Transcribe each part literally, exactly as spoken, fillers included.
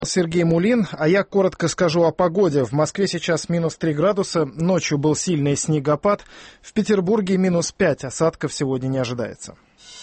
Сергей Мулин, а я коротко скажу о погоде. В Москве сейчас минус три градуса, ночью был сильный снегопад, в Петербурге минус пять, осадков сегодня не ожидается.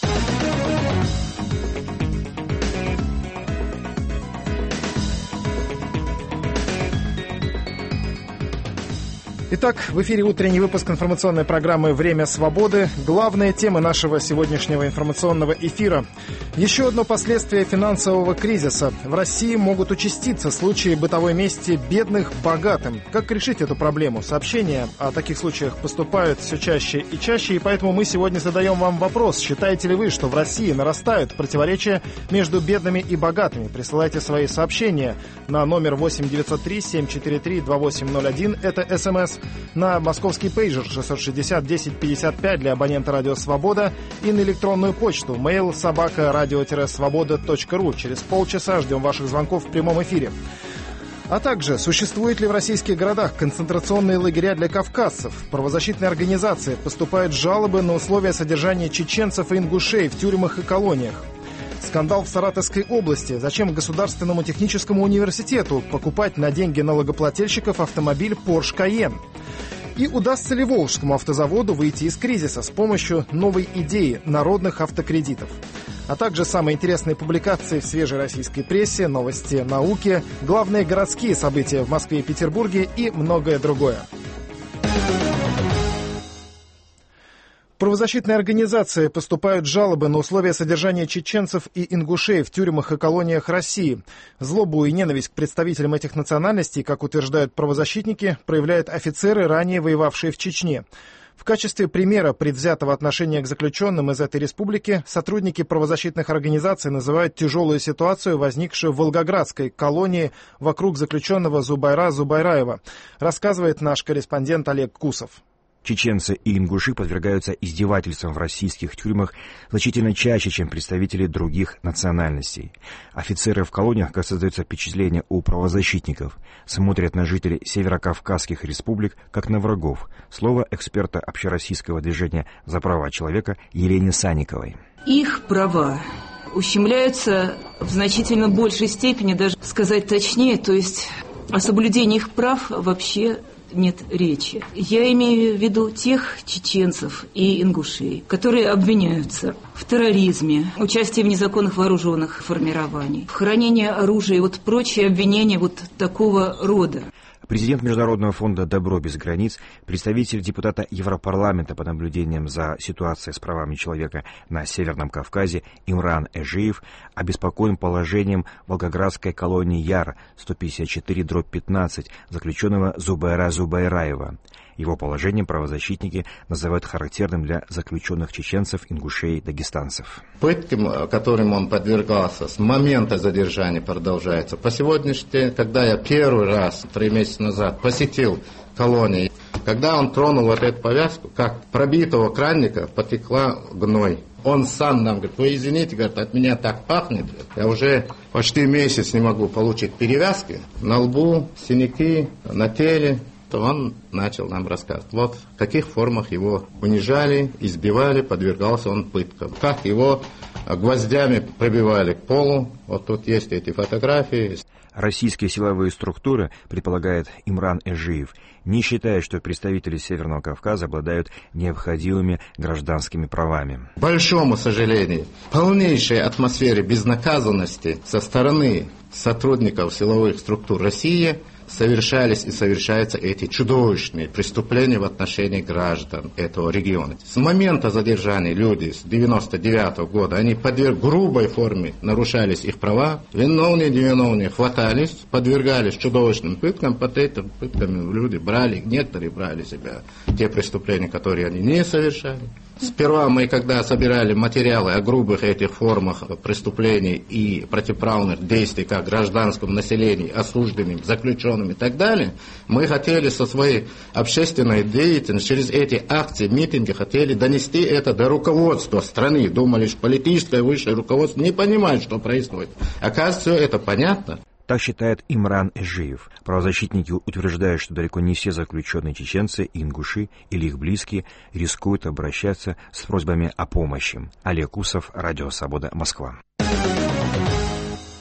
Итак, в эфире утренний выпуск информационной программы «Время свободы». Главные темы нашего сегодняшнего информационного эфира. Еще одно последствие финансового кризиса. В России могут участиться случаи бытовой мести бедных богатым. Как решить эту проблему? Сообщения о таких случаях поступают все чаще и чаще, и поэтому мы сегодня задаем вам вопрос. Считаете ли вы, что в России нарастают противоречия между бедными и богатыми? Присылайте свои сообщения на номер восемь девятьсот три семь четыре три два восемь ноль один. Это СМС. На московский пейджер шестьсот шестьдесят десять пятьдесят пять для абонента «Радио Свобода» и на электронную почту mail собака радио свобода точка ру. Через полчаса ждем ваших звонков в прямом эфире. А также, существуют ли в российских городах концентрационные лагеря для кавказцев? В правозащитные организации поступают жалобы на условия содержания чеченцев и ингушей в тюрьмах и колониях. Скандал в Саратовской области. Зачем Государственному техническому университету покупать на деньги налогоплательщиков автомобиль Porsche Cayenne? И удастся ли Волжскому автозаводу выйти из кризиса с помощью новой идеи народных автокредитов? А также самые интересные публикации в свежей российской прессе, новости науки, главные городские события в Москве и Петербурге и многое другое. В правозащитные организации поступают жалобы на условия содержания чеченцев и ингушей в тюрьмах и колониях России. Злобу и ненависть к представителям этих национальностей, как утверждают правозащитники, проявляют офицеры, ранее воевавшие в Чечне. В качестве примера предвзятого отношения к заключенным из этой республики сотрудники правозащитных организаций называют тяжелую ситуацию, возникшую в Волгоградской колонии вокруг заключенного Зубайра Зубайраева, рассказывает наш корреспондент Олег Кусов. Чеченцы и ингуши подвергаются издевательствам в российских тюрьмах значительно чаще, чем представители других национальностей. Офицеры в колониях, как создается впечатление у правозащитников, смотрят на жителей северокавказских республик как на врагов. Слово эксперта общероссийского движения за права человека Елены Санниковой. Их права ущемляются в значительно большей степени, даже сказать точнее, то есть о соблюдении их прав вообще нет речи. Я имею в виду тех чеченцев и ингушей, которые обвиняются в терроризме, участии в незаконных вооруженных формированиях, в хранении оружия и вот прочие обвинения вот такого рода. Президент Международного фонда «Добро без границ», представитель депутата Европарламента по наблюдениям за ситуацией с правами человека на Северном Кавказе Имран Эжиев обеспокоен положением волгоградской колонии Яр сто пятьдесят четыре дробь пятнадцать заключенного Зубайра Зубайраева. Его положение правозащитники называют характерным для заключенных чеченцев, ингушей, дагестанцев. Пытки, которым он подвергался, с момента задержания продолжаются. По сегодняшний день, когда я первый раз, три месяца назад, посетил колонию, когда он тронул вот эту повязку, как пробитого кранника потекла гной. Он сам нам говорит: вы извините, говорит, от меня так пахнет, я уже почти месяц не могу получить перевязки на лбу, синяки, на теле. То он начал нам рассказывать, вот в каких формах его унижали, избивали, подвергался он пыткам, как его гвоздями пробивали к полу. Вот тут есть эти фотографии. Российские силовые структуры, предполагает Имран Эжиев, не считают, что представители Северного Кавказа обладают необходимыми гражданскими правами. К большому сожалению, в полнейшей атмосфере безнаказанности со стороны сотрудников силовых структур России совершались и совершаются эти чудовищные преступления в отношении граждан этого региона. С момента задержания люди с девяносто девятого года, они подверг грубой форме нарушались их права, виновные, невиновные хватались, подвергались чудовищным пыткам, под этим пытками люди брали, некоторые брали себя те преступления, которые они не совершали. Сперва мы, когда собирали материалы о грубых этих формах преступлений и противоправных действий как гражданском населении, осужденным, заключенным и так далее, мы хотели со своей общественной деятельностью через эти акции, митинги, хотели донести это до руководства страны. Думали, что политическое высшее руководство не понимает, что происходит. Оказывается, это понятно. Так считает Имран Эжиев. Правозащитники утверждают, что далеко не все заключенные чеченцы и ингуши или их близкие рискуют обращаться с просьбами о помощи. Олег Кусов, Радио Свобода, Москва.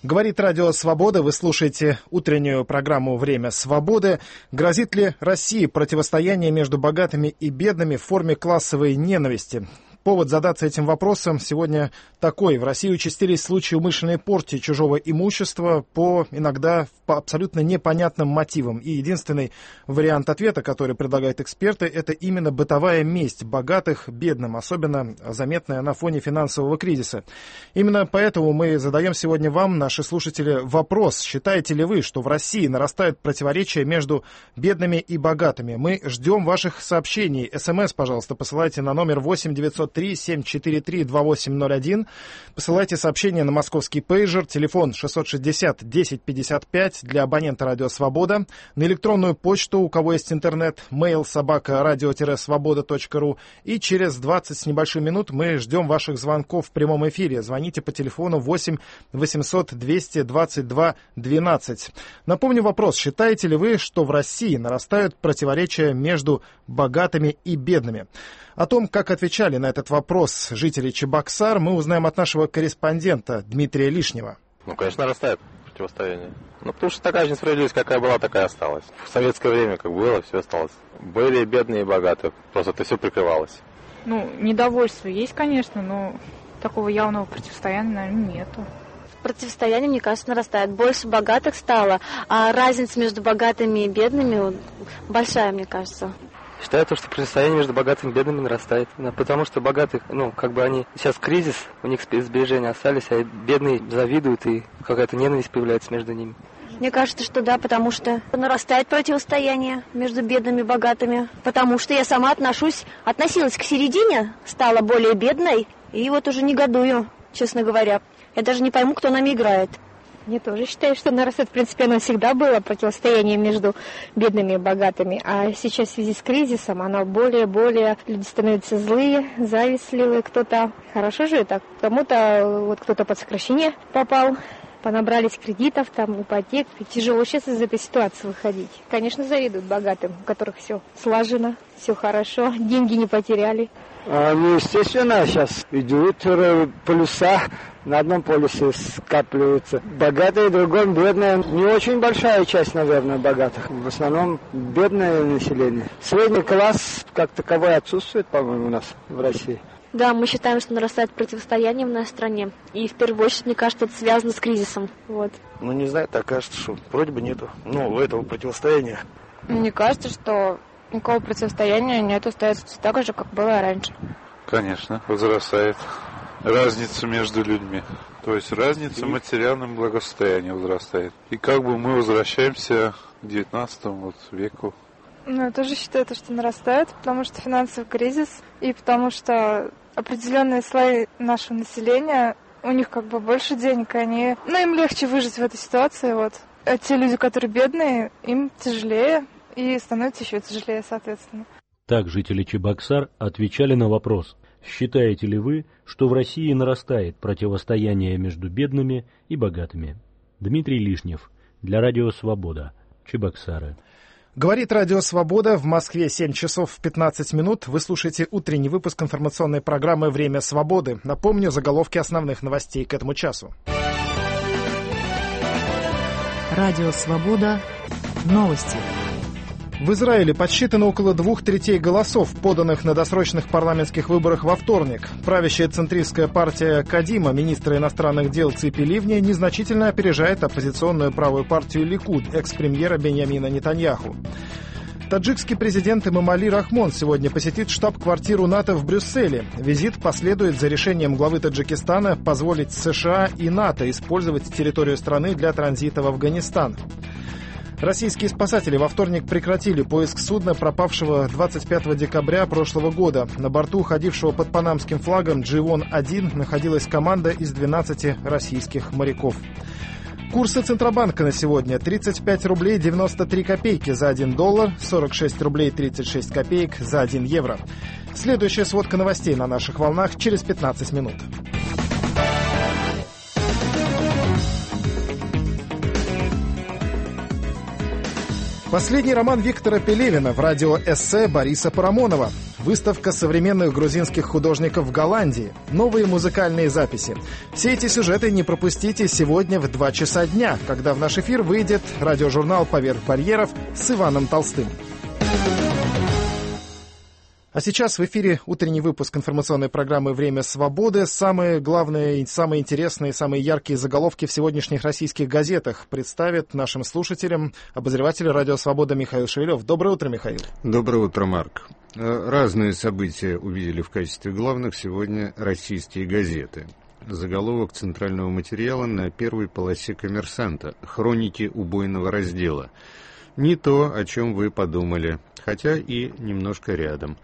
Говорит Радио Свобода. Вы слушаете утреннюю программу «Время свободы». Грозит ли России противостояние между богатыми и бедными в форме классовой ненависти? Повод задаться этим вопросом сегодня такой. В России участились случаи умышленной порчи чужого имущества по иногда по абсолютно непонятным мотивам. И единственный вариант ответа, который предлагают эксперты, это именно бытовая месть богатых бедным, особенно заметная на фоне финансового кризиса. Именно поэтому мы задаем сегодня вам, наши слушатели, вопрос. Считаете ли вы, что в России нарастает противоречие между бедными и богатыми? Мы ждем ваших сообщений. СМС, пожалуйста, посылайте на номер восемь девятьсот три семь четыре три два восемь ноль один. Посылайте сообщение на московский пейджер, телефон шестьсот шестьдесят десять пятьдесят пять для абонента Радио Свобода, на электронную почту, у кого есть интернет, mail собака радио свобода точка ру, и через двадцать с небольшим минут мы ждем ваших звонков в прямом эфире. Звоните по телефону восемь восемьсот двести двадцать два двенадцать. Напомню вопрос. Считаете ли вы, что в России нарастают противоречия между богатыми и бедными? О том, как отвечали на этот вопрос жители Чебоксар, мы узнаем от нашего корреспондента Дмитрия Лишнего. Ну, конечно, нарастает противостояние. Ну, потому что такая же несправедливость, какая была, такая осталась. В советское время как было, все осталось. Были бедные и богатые, просто это все прикрывалось. Ну, недовольство есть, конечно, но такого явного противостояния, наверное, нету. Противостояние, мне кажется, нарастает. Больше богатых стало, а разница между богатыми и бедными большая, мне кажется. Считаю, что противостояние между богатыми и бедными нарастает. Потому что богатых, ну, как бы они... Сейчас кризис, у них сбережения остались, а бедные завидуют, и какая-то ненависть появляется между ними. Мне кажется, что да, потому что нарастает противостояние между бедными и богатыми. Потому что я сама отношусь, относилась к середине, стала более бедной, и вот уже негодую, честно говоря. Я даже не пойму, кто нами играет. Я тоже считаю, что нарастает, в принципе, оно всегда было, противостояние между бедными и богатыми. А сейчас в связи с кризисом оно более-более, люди становятся злые, завистливые, кто-то хорошо живет, а кому-то, вот кто-то под сокращение попал, понабрались кредитов, там, ипотек. Тяжело сейчас из этой ситуации выходить. Конечно, завидуют богатым, у которых все слажено, все хорошо, деньги не потеряли. А, ну, естественно, сейчас идут полюса, на одном полюсе скапливаются богатые, в другом бедные. Не очень большая часть, наверное, богатых. В основном бедное население. Средний класс как таковой отсутствует, по-моему, у нас в России. Да, мы считаем, что нарастает противостояние в нашей стране. И в первую очередь, мне кажется, это связано с кризисом. Вот. Ну, не знаю, так кажется, что вроде бы нету. Ну, этого противостояния. Мне кажется, что никакого противостояния нет, остается так же, как было раньше. Конечно, возрастает разница между людьми. То есть разница в материальном благосостоянии возрастает. И как бы мы возвращаемся к девятнадцатому вот веку. Ну, я тоже считаю, что нарастает, потому что финансовый кризис, и потому что определенные слои нашего населения, у них как бы больше денег, и они, ну, им легче выжить в этой ситуации, вот. А те люди, которые бедные, им тяжелее, и становится еще тяжелее, соответственно. Так жители Чебоксар отвечали на вопрос: считаете ли вы, что в России нарастает противостояние между бедными и богатыми? Дмитрий Лишнев, для Радио Свобода, Чебоксары. Говорит Радио Свобода. В Москве семь часов пятнадцать минут. Вы слушаете утренний выпуск информационной программы «Время свободы». Напомню заголовки основных новостей к этому часу. Радио Свобода. Новости. В Израиле подсчитано около двух третей голосов, поданных на досрочных парламентских выборах во вторник. Правящая центристская партия Кадима, министра иностранных дел Ципи Ливни, незначительно опережает оппозиционную правую партию Ликуд, экс-премьера Беньямина Нетаньяху. Таджикский президент Эмомали Рахмон сегодня посетит штаб-квартиру НАТО в Брюсселе. Визит последует за решением главы Таджикистана позволить США и НАТО использовать территорию страны для транзита в Афганистан. Российские спасатели во вторник прекратили поиск судна, пропавшего двадцать пятого декабря прошлого года. На борту, ходившего под панамским флагом Дживон один, находилась команда из двенадцати российских моряков. Курсы Центробанка на сегодня: тридцать пять рублей девяносто три копейки за один доллар, сорок шесть рублей тридцать шесть копеек за один евро. Следующая сводка новостей на наших волнах через пятнадцать минут. Последний роман Виктора Пелевина в радиоэссе Бориса Парамонова. выставка современных грузинских художников в Голландии, новые музыкальные записи. Все эти сюжеты не пропустите сегодня в два часа дня, когда в наш эфир выйдет радиожурнал «Поверх барьеров» с Иваном Толстым. А сейчас в эфире утренний выпуск информационной программы «Время свободы». Самые главные, самые интересные, самые яркие заголовки в сегодняшних российских газетах представит нашим слушателям обозреватель «Радио Свобода» Михаил Шевелев. Доброе утро, Михаил. Доброе утро, Марк. Разные события увидели в качестве главных сегодня российские газеты. Заголовок центрального материала на первой полосе «Коммерсанта». «Хроники убойного раздела». Не то, о чем вы подумали, хотя и немножко рядом.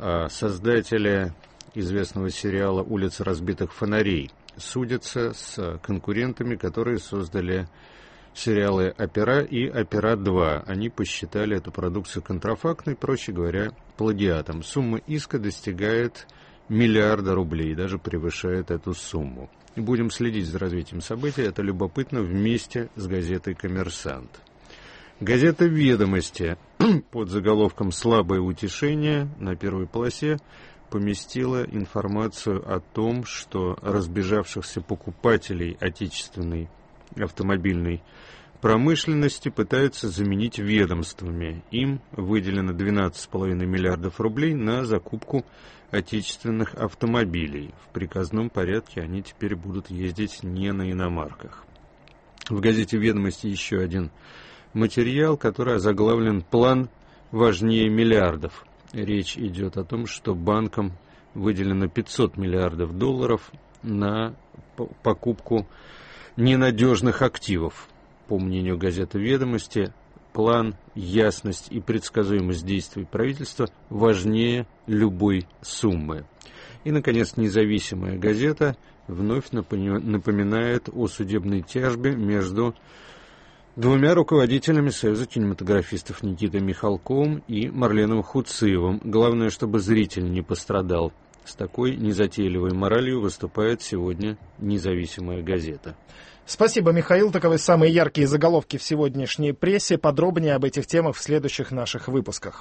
Создатели известного сериала «Улица разбитых фонарей» судятся с конкурентами, которые создали сериалы «Опера» и «Опера два». Они посчитали эту продукцию контрафактной, проще говоря, плагиатом. Сумма иска достигает миллиарда рублей, даже превышает эту сумму. Будем следить за развитием событий, это любопытно, вместе с газетой «Коммерсант». Газета «Ведомости» под заголовком «Слабое утешение» на первой полосе поместила информацию о том, что разбежавшихся покупателей отечественной автомобильной промышленности пытаются заменить ведомствами. Им выделено двенадцать целых пять десятых миллиардов рублей на закупку отечественных автомобилей. В приказном порядке они теперь будут ездить не на иномарках. В газете «Ведомости» еще один материал, который озаглавлен «План важнее миллиардов». Речь идет о том, что банкам выделено пятьсот миллиардов долларов на покупку ненадежных активов. По мнению газеты «Ведомости», план, ясность и предсказуемость действий правительства важнее любой суммы. И, наконец, независимая газета вновь напоминает о судебной тяжбе между двумя руководителями Союза кинематографистов Никитой Михалковым и Марленом Хуциевым. Главное, чтобы зритель не пострадал. С такой незатейливой моралью выступает сегодня независимая газета. Спасибо, Михаил. Таковы самые яркие заголовки в сегодняшней прессе. Подробнее об этих темах в следующих наших выпусках.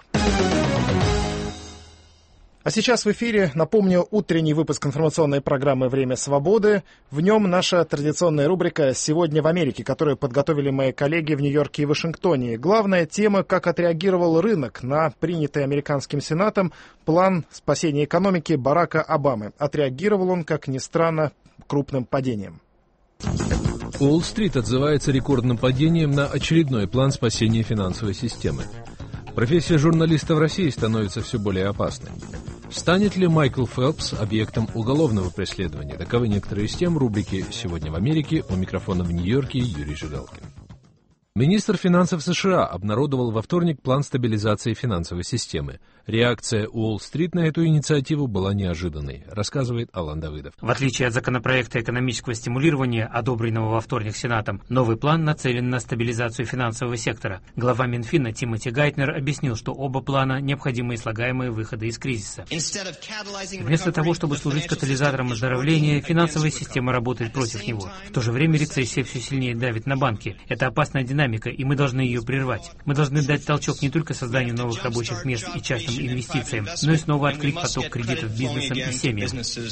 А сейчас в эфире, напомню, утренний выпуск информационной программы «Время свободы». В нем наша традиционная рубрика «Сегодня в Америке», которую подготовили мои коллеги в Нью-Йорке и Вашингтоне. Главная тема, как отреагировал рынок на принятый американским Сенатом план спасения экономики Барака Обамы. Отреагировал он, как ни странно, крупным падением. Уолл-стрит отзывается рекордным падением на очередной план спасения финансовой системы. Профессия журналиста в России становится все более опасной. Станет ли Майкл Фелпс объектом уголовного преследования? Таковы некоторые из тем рубрики «Сегодня в Америке». У микрофона в Нью-Йорке Юрий Жигалкин. Министр финансов США обнародовал во вторник план стабилизации финансовой системы. Реакция Уолл-стрит на эту инициативу была неожиданной, рассказывает Алан Давыдов. В отличие от законопроекта экономического стимулирования, одобренного во вторник Сенатом, новый план нацелен на стабилизацию финансового сектора. Глава Минфина Тимоти Гайтнер объяснил, что оба плана – необходимые слагаемые выхода из кризиса. Вместо того, чтобы служить катализатором оздоровления, финансовая система работает против него. В то же время рецессия все сильнее давит на банки. Это опасная динамика, и мы должны ее прервать. Мы должны дать толчок не только созданию новых рабочих мест и частным инвестициям, но и снова открыть поток кредитов бизнесам и семьям.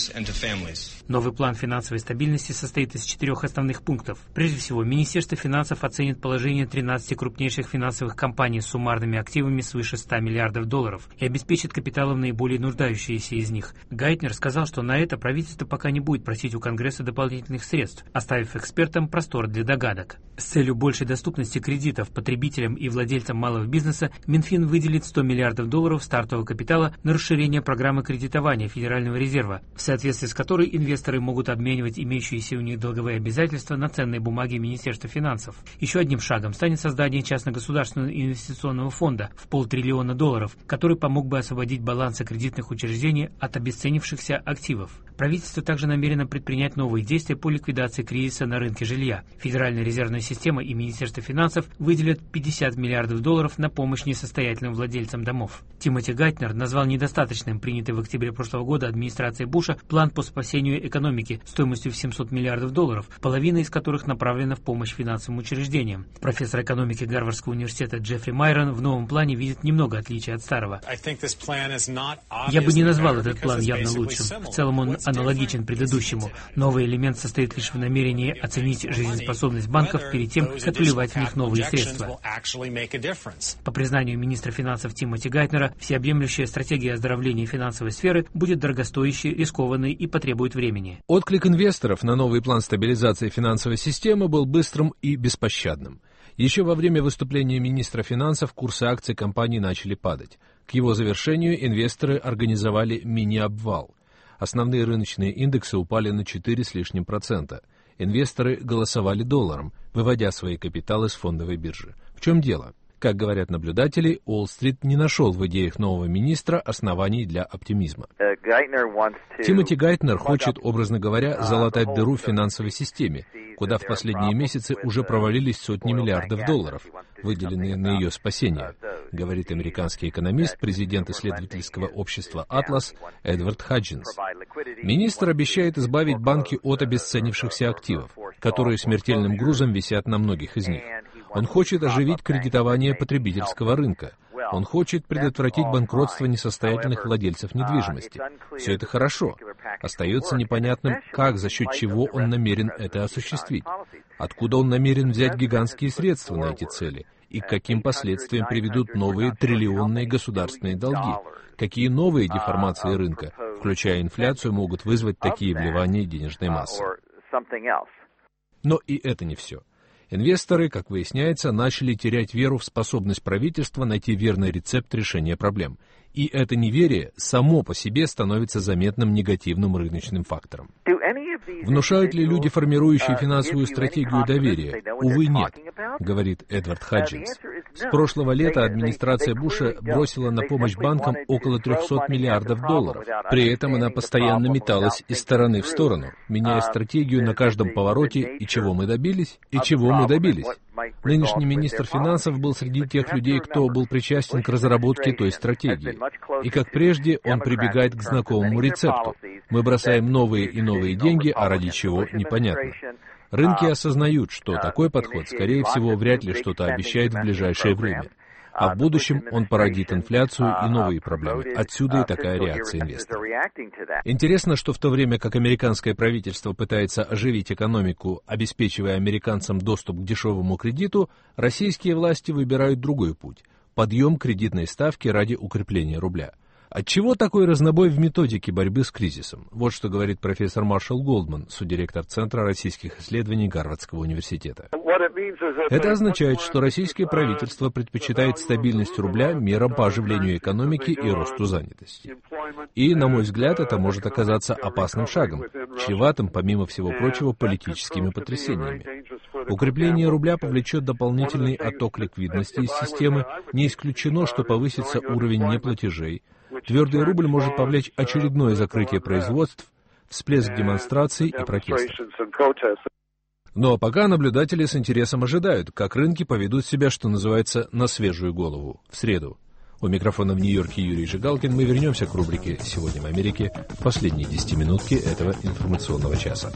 Новый план финансовой стабильности состоит из четырех основных пунктов. Прежде всего, Министерство финансов оценит положение тринадцати крупнейших финансовых компаний с суммарными активами свыше ста миллиардов долларов и обеспечит капиталом наиболее нуждающиеся из них. Гайтнер сказал, что на это правительство пока не будет просить у Конгресса дополнительных средств, оставив экспертам простор для догадок. С целью большей доступности кредитов потребителям и владельцам малого бизнеса Минфин выделит сто миллиардов долларов стартового капитала на расширение программы кредитования Федерального резерва, в соответствии с которой инвесторы могут обменивать имеющиеся у них долговые обязательства на ценные бумаги Министерства финансов. Еще одним шагом станет создание частно-государственного инвестиционного фонда в полтриллиона долларов, который помог бы освободить балансы кредитных учреждений от обесценившихся активов. Правительство также намерено предпринять новые действия по ликвидации кризиса на рынке жилья. Федеральная резервная система и Министерство финансов финансов выделят пятьдесят миллиардов долларов на помощь несостоятельным владельцам домов. Тимоти Гайтнер назвал недостаточным принятый в октябре прошлого года администрацией Буша план по спасению экономики стоимостью в семьсот миллиардов долларов, половина из которых направлена в помощь финансовым учреждениям. Профессор экономики Гарвардского университета Джеффри Майрон в новом плане видит немного отличий от старого. Я бы не назвал этот план явно лучшим. В целом он аналогичен предыдущему. Новый элемент состоит лишь в намерении оценить жизнеспособность банков перед тем, как вливать в них новые средства. По признанию министра финансов Тимоти Гайтнера, всеобъемлющая стратегия оздоровления финансовой сферы будет дорогостоящей, рискованной и потребует времени. Отклик инвесторов на новый план стабилизации финансовой системы был быстрым и беспощадным. Еще во время выступления министра финансов курсы акций компании начали падать. К его завершению инвесторы организовали мини-обвал. Основные рыночные индексы упали на четыре с лишним процента. Инвесторы голосовали долларом, выводя свои капиталы с фондовой биржи. В чем дело? Как говорят наблюдатели, Уолл-стрит не нашел в идеях нового министра оснований для оптимизма. Тимоти Гайтнер хочет, образно говоря, залатать дыру в финансовой системе, куда в последние месяцы уже провалились сотни миллиардов долларов, выделенные на ее спасение, говорит американский экономист, президент исследовательского общества «Атлас» Эдвард Хаджинс. Министр обещает избавить банки от обесценившихся активов, которые смертельным грузом висят на многих из них. Он хочет оживить кредитование потребительского рынка. Он хочет предотвратить банкротство несостоятельных владельцев недвижимости. Все это хорошо. Остается непонятным, как, за счет чего он намерен это осуществить. Откуда он намерен взять гигантские средства на эти цели? И к каким последствиям приведут новые триллионные государственные долги? Какие новые деформации рынка, включая инфляцию, могут вызвать такие вливания денежной массы? Но и это не все. Инвесторы, как выясняется, начали терять веру в способность правительства найти верный рецепт решения проблем. И это неверие само по себе становится заметным негативным рыночным фактором. Внушают ли люди, формирующие финансовую стратегию, доверия? Увы, нет, говорит Эдвард Хаджинс. С прошлого лета администрация Буша бросила на помощь банкам около трехсот миллиардов долларов. При этом она постоянно металась из стороны в сторону, меняя стратегию на каждом повороте, и чего мы добились, и чего мы добились. Нынешний министр финансов был среди тех людей, кто был причастен к разработке той стратегии. И как прежде, он прибегает к знакомому рецепту. Мы бросаем новые и новые деньги, а ради чего — непонятно. Рынки осознают, что такой подход, скорее всего, вряд ли что-то обещает в ближайшее время. А в будущем он породит инфляцию и новые проблемы. Отсюда и такая реакция инвесторов. Интересно, что в то время как американское правительство пытается оживить экономику, обеспечивая американцам доступ к дешевому кредиту, российские власти выбирают другой путь – подъем кредитной ставки ради укрепления рубля. Отчего такой разнобой в методике борьбы с кризисом? Вот что говорит профессор Маршалл Голдман, суддиректор Центра российских исследований Гарвардского университета. Это означает, что российское правительство предпочитает стабильность рубля мерам по оживлению экономики и росту занятости. И, на мой взгляд, это может оказаться опасным шагом, чреватым, помимо всего прочего, политическими потрясениями. Укрепление рубля повлечет дополнительный отток ликвидности из системы, не исключено, что повысится уровень неплатежей. Твердый рубль может повлечь очередное закрытие производств, всплеск демонстраций и протестов. Но пока наблюдатели с интересом ожидают, как рынки поведут себя, что называется, на свежую голову, в среду. У микрофона в Нью-Йорке Юрий Жигалкин. Мы вернемся к рубрике «Сегодня в Америке» в последние десятиминутки этого информационного часа.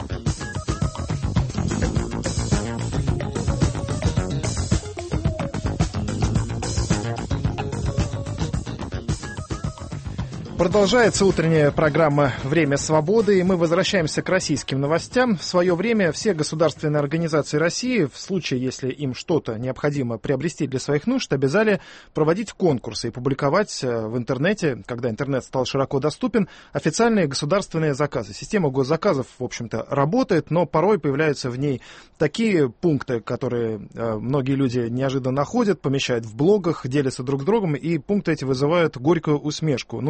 Продолжается утренняя программа «Время свободы», и мы возвращаемся к российским новостям. В свое время все государственные организации России, в случае, если им что-то необходимо приобрести для своих нужд, обязали проводить конкурсы и публиковать в интернете, когда интернет стал широко доступен, официальные государственные заказы. Система госзаказов, в общем-то, работает, но порой появляются в ней такие пункты, которые многие люди неожиданно находят, помещают в блогах, делятся друг с другом, и пункты эти вызывают горькую усмешку. Ну,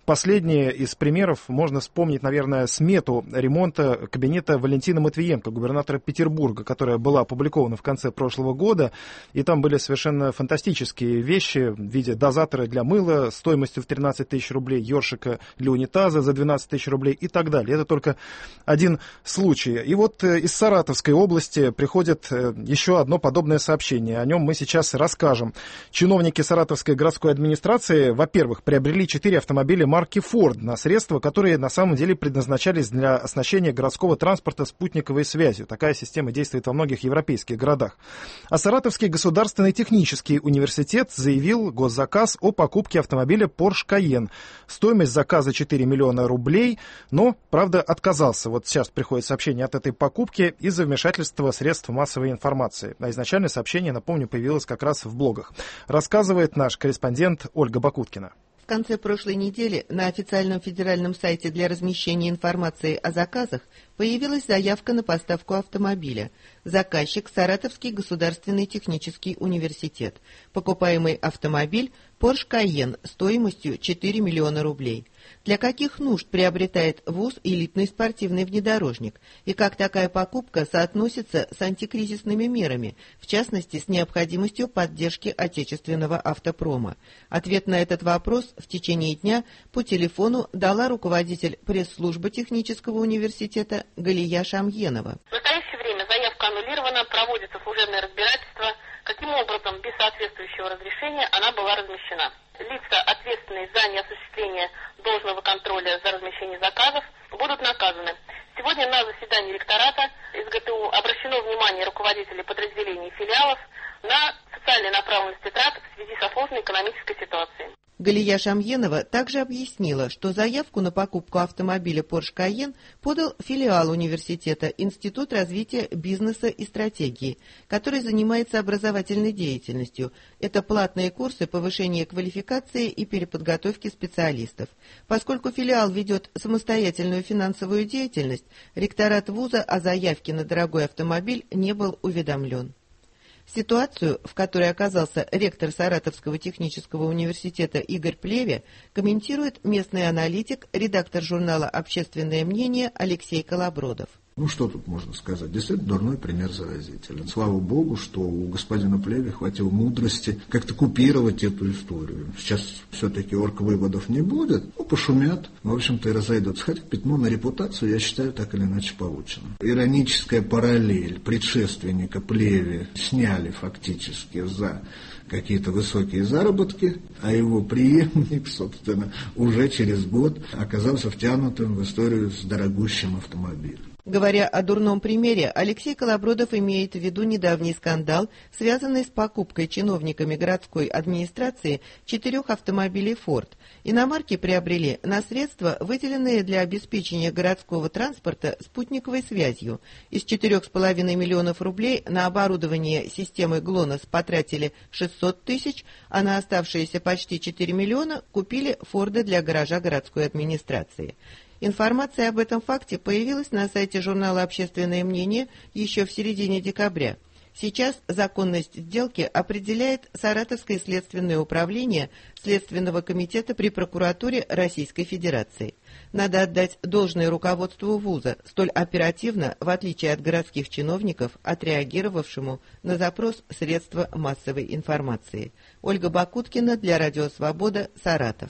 Последние из примеров можно вспомнить, наверное, смету ремонта кабинета Валентина Матвиенко, губернатора Петербурга, которая была опубликована в конце прошлого года. И там были совершенно фантастические вещи в виде дозатора для мыла стоимостью в тринадцать тысяч рублей, ёршика для унитаза за двенадцать тысяч рублей и так далее. Это только один случай. И вот из Саратовской области приходит еще одно подобное сообщение. О нем мы сейчас расскажем. Чиновники Саратовской городской администрации, во-первых, приобрели четыре автомобиля марки Ford на средства, которые на самом деле предназначались для оснащения городского транспорта спутниковой связью. Такая система действует во многих европейских городах. А Саратовский государственный технический университет заявил госзаказ о покупке автомобиля Porsche Cayenne. Стоимость заказа четыре миллиона рублей, но, правда, отказался. Вот сейчас приходит сообщение от этой покупки из-за вмешательства средств массовой информации. А изначально сообщение, напомню, появилось как раз в блогах. Рассказывает наш корреспондент Ольга Бакуткина. В конце прошлой недели на официальном федеральном сайте для размещения информации о заказах появилась заявка на поставку автомобиля. Заказчик – Саратовский государственный технический университет. Покупаемый автомобиль – Porsche Cayenne стоимостью четыре миллиона рублей. Для каких нужд приобретает вуз элитный спортивный внедорожник? И как такая покупка соотносится с антикризисными мерами, в частности, с необходимостью поддержки отечественного автопрома? Ответ на этот вопрос в течение дня по телефону дала руководитель пресс-службы технического университета Галия Шамьенова. В настоящее время заявка аннулирована, проводится служебное разбирательство. Каким образом без соответствующего разрешения она была размещена? Лица, ответственные за неосуществление должного контроля за размещение заказов, будут наказаны. Сегодня на заседании ректората СГТУ обращено внимание руководителей подразделений и филиалов на социальную направленность трат в связи со сложной экономической ситуацией. Галия Шамьенова также объяснила, что заявку на покупку автомобиля Porsche Cayenne подал филиал университета Институт развития бизнеса и стратегии, который занимается образовательной деятельностью. Это платные курсы повышения квалификации и переподготовки специалистов. Поскольку филиал ведет самостоятельную финансовую деятельность, ректорат вуза о заявке на дорогой автомобиль не был уведомлен. Ситуацию, в которой оказался ректор Саратовского технического университета Игорь Плеве, комментирует местный аналитик, редактор журнала «Общественное мнение» Алексей Колобродов. Ну, что тут можно сказать? Действительно, дурной пример заразителен. Слава богу, что у господина Плеве хватило мудрости как-то купировать эту историю. Сейчас все-таки орг-выводов не будет, ну, пошумят, в общем-то, и разойдутся. Хотя пятно на репутацию, я считаю, так или иначе получено. Ироническая параллель предшественника Плеве сняли фактически за какие-то высокие заработки, а его преемник, собственно, уже через год оказался втянутым в историю с дорогущим автомобилем. Говоря о дурном примере, Алексей Колобродов имеет в виду недавний скандал, связанный с покупкой чиновниками городской администрации четырех автомобилей Ford. Иномарки приобрели на средства, выделенные для обеспечения городского транспорта спутниковой связью. Из четырех с половиной миллионов рублей на оборудование системы ГЛОНАСС потратили шестьсот тысяч, а на оставшиеся почти четыре миллиона купили Форды для гаража городской администрации. Информация об этом факте появилась на сайте журнала «Общественное мнение» еще в середине декабря. Сейчас законность сделки определяет Саратовское следственное управление Следственного комитета при прокуратуре Российской Федерации. Надо отдать должное руководству вуза, столь оперативно, в отличие от городских чиновников, отреагировавшему на запрос средства массовой информации. Ольга Бакуткина для Радио Свобода, Саратов.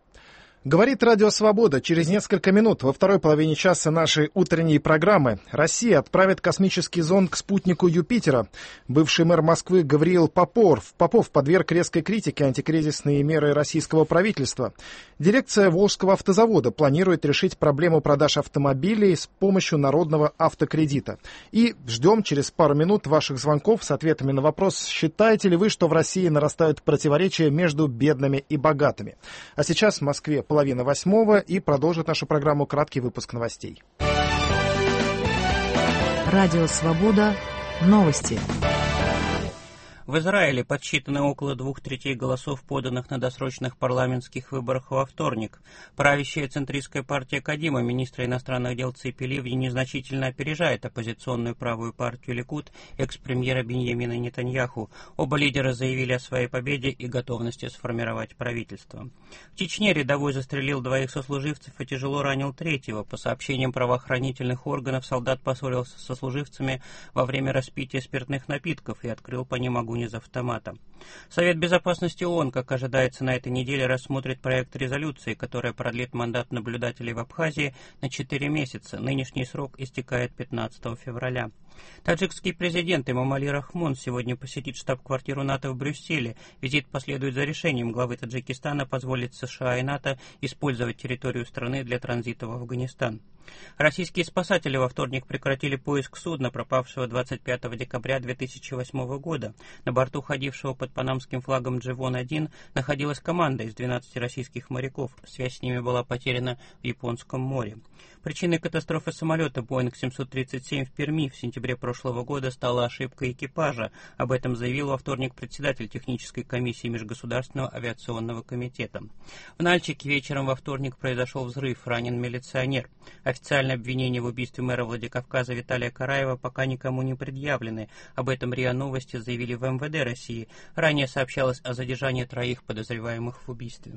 Говорит Радио Свобода. Через несколько минут во второй половине часа нашей утренней программы Россия отправит космический зонд к спутнику Юпитера. Бывший мэр Москвы Гавриил Попов, Попов подверг резкой критике антикризисные меры российского правительства. Дирекция Волжского автозавода планирует решить проблему продаж автомобилей с помощью народного автокредита. И ждем через пару минут ваших звонков с ответами на вопрос, считаете ли вы, что в России нарастают противоречия между бедными и богатыми. А сейчас в Москве половина восьмого, и продолжит нашу программу краткий выпуск новостей. Радио «Свобода». Новости. В Израиле подсчитаны около двух третей голосов, поданных на досрочных парламентских выборах во вторник. Правящая центристская партия Кадима министра иностранных дел Ципи Ливни незначительно опережает оппозиционную правую партию Ликуд экс-премьера Биньямина Нетаньяху. Оба лидера заявили о своей победе и готовности сформировать правительство. В Чечне рядовой застрелил двоих сослуживцев и тяжело ранил третьего. По сообщениям правоохранительных органов, солдат поссорился с сослуживцами во время распития спиртных напитков и открыл по ним огонь из автомата. Совет Безопасности ООН, как ожидается, на этой неделе рассмотрит проект резолюции, которая продлит мандат наблюдателей в Абхазии на четыре месяца. Нынешний срок истекает пятнадцатого февраля. Таджикский президент Эмомали Рахмон сегодня посетит штаб-квартиру НАТО в Брюсселе. Визит последует за решением главы Таджикистана позволить США и НАТО использовать территорию страны для транзита в Афганистан. Российские спасатели во вторник прекратили поиск судна, пропавшего двадцать пятого декабря две тысячи восьмого года. На борту ходившего под панамским флагом Дживон один находилась команда из двенадцати российских моряков. Связь с ними была потеряна в Японском море. Причиной катастрофы самолета Боинг семьсот тридцать семь в Перми в сентябре прошлого года стала ошибка экипажа. Об этом заявил во вторник председатель технической комиссии Межгосударственного авиационного комитета. В Нальчике вечером во вторник произошел взрыв, ранен милиционер. Официальное обвинение в убийстве мэра Владикавказа Виталия Караева пока никому не предъявлены. Об этом РИА Новости заявили в эм вэ дэ России. Ранее сообщалось о задержании троих подозреваемых в убийстве.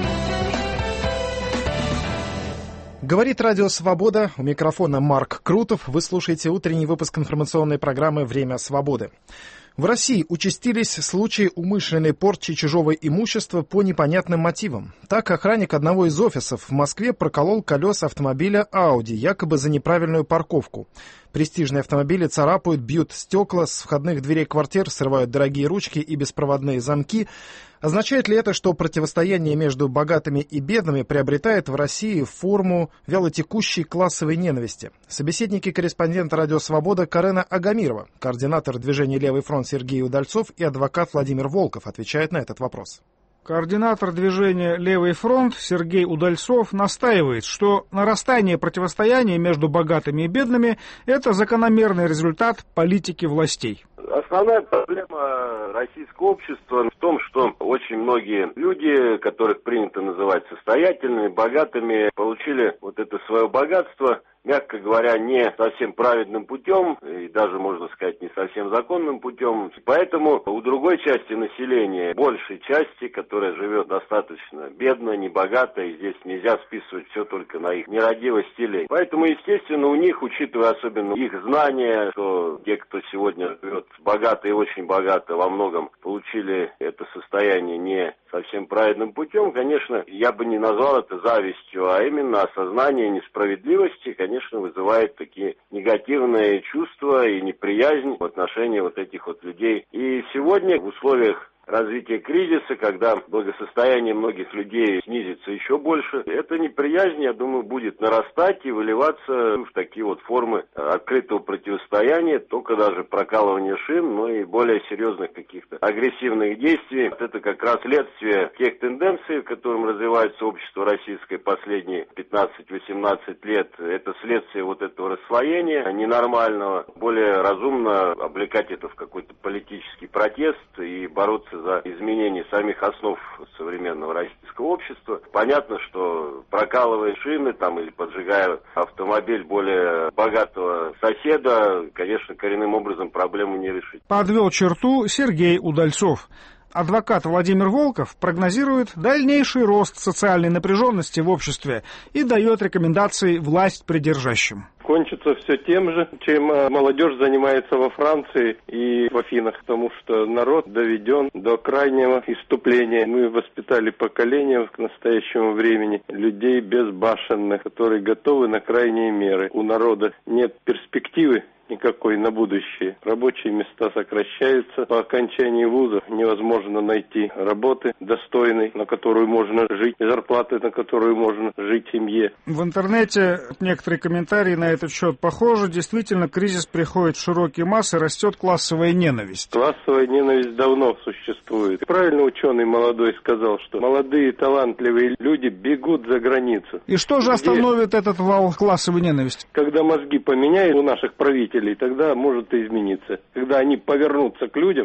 Говорит Радио Свобода. У микрофона Марк Крутов. Вы слушаете утренний выпуск информационной программы «Время свободы». В России участились случаи умышленной порчи чужого имущества по непонятным мотивам. Так, охранник одного из офисов в Москве проколол колеса автомобиля Audi, якобы за неправильную парковку. Престижные автомобили царапают, бьют стекла с входных дверей квартир, срывают дорогие ручки и беспроводные замки. Означает ли это, что противостояние между богатыми и бедными приобретает в России форму вялотекущей классовой ненависти? Собеседники корреспондента «Радио Свобода» Карена Агамирова, координатор движения «Левый фронт» Сергей Удальцов и адвокат Владимир Волков отвечают на этот вопрос. Координатор движения «Левый фронт» Сергей Удальцов настаивает, что нарастание противостояния между богатыми и бедными – это закономерный результат политики властей. Основная проблема российского общества в том, что очень многие люди, которых принято называть состоятельными, богатыми, получили вот это свое богатство, мягко говоря, не совсем праведным путем, и даже, можно сказать, не совсем законным путем. Поэтому у другой части населения, большей части, которая живет достаточно бедно, небогато, и здесь нельзя списывать все только на их нерадивость и лень. Поэтому, естественно, у них, учитывая особенно их знания, что те, кто сегодня живет богато и очень богато, во многом получили это состояние не совсем праведным путем, конечно, я бы не назвал это завистью, а именно осознание несправедливости, конечно, вызывает такие негативные чувства и неприязнь в отношении вот этих вот людей. И сегодня в условиях развития кризиса, когда благосостояние многих людей снизится еще больше, эта неприязнь, я думаю, будет нарастать и выливаться в такие вот формы открытого противостояния, только даже прокалывания шин, но и более серьезных каких-то агрессивных действий. Это как раз следствие тех тенденций, в котором развивается общество российское последние пятнадцать-восемнадцать лет. Это следствие вот этого расслоения ненормального. Более разумно облекать это в какой-то политический протест и бороться за изменение самих основ современного российского общества. Понятно, что прокалывая шины там или поджигая автомобиль более богатого соседа, конечно, коренным образом проблему не решить. Подвел черту Сергей Удальцов. Адвокат Владимир Волков прогнозирует дальнейший рост социальной напряженности в обществе и дает рекомендации власть придержащим. Кончится все тем же, чем молодежь занимается во Франции и в Афинах, потому что народ доведен до крайнего исступления. Мы воспитали поколение к настоящему времени людей безбашенных, которые готовы на крайние меры. У народа нет перспективы никакой на будущее. Рабочие места сокращаются. По окончании вуза невозможно найти работы достойной, на которую можно жить, и зарплаты, на которую можно жить в семье. В интернете некоторые комментарии на этот счет похожи. Действительно, кризис приходит в широкие массы, растет классовая ненависть. Классовая ненависть давно существует. Правильно ученый молодой сказал, что молодые талантливые люди бегут за границу. И что же остановит Где? этот вал классовой ненависти? Когда мозги поменяют у наших правителей, тогда может и измениться. Когда они повернутся к людям,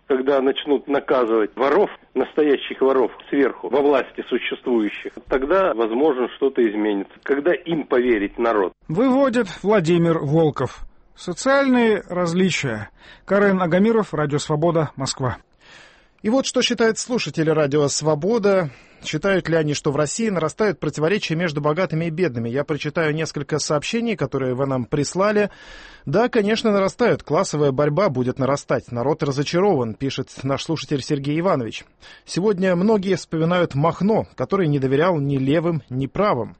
когда начнут наказывать воров, настоящих воров сверху, во власти существующих, тогда, возможно, что-то изменится. Когда им поверит народ. Выводит Владимир Волков. Социальные различия. Карен Агамиров, Радио Свобода, Москва. И вот что считают слушатели Радио Свобода. Считают ли они, что в России нарастают противоречия между богатыми и бедными? Я прочитаю несколько сообщений, которые вы нам прислали. Да, конечно, нарастают. Классовая борьба будет нарастать. Народ разочарован, пишет наш слушатель Сергей Иванович. Сегодня многие вспоминают Махно, который не доверял ни левым, ни правым.